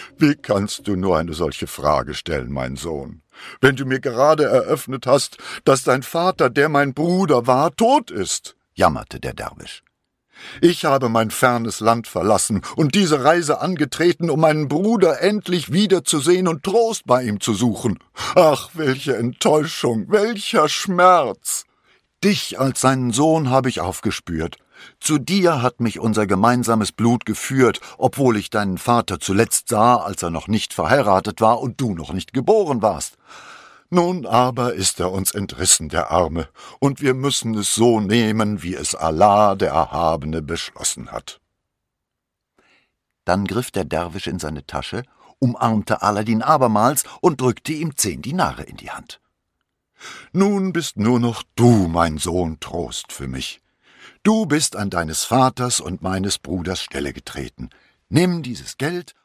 Wie kannst du nur eine solche Frage stellen, mein Sohn, wenn du mir gerade eröffnet hast, dass dein Vater, der mein Bruder war, tot ist?« jammerte der Derwisch. »Ich habe mein fernes Land verlassen und diese Reise angetreten, um meinen Bruder endlich wiederzusehen und Trost bei ihm zu suchen. Ach, welche Enttäuschung, welcher Schmerz! Dich als seinen Sohn habe ich aufgespürt. Zu dir hat mich unser gemeinsames Blut geführt, obwohl ich deinen Vater zuletzt sah, als er noch nicht verheiratet war und du noch nicht geboren warst. Nun aber ist er uns entrissen, der Arme, und wir müssen es so nehmen, wie es Allah, der Erhabene, beschlossen hat.« Dann griff der Derwisch in seine Tasche, umarmte Aladdin abermals und drückte ihm 10 Dinare in die Hand. »Nun bist nur noch du, mein Sohn, Trost für mich. Du bist an deines Vaters und meines Bruders Stelle getreten. Nimm dieses Geld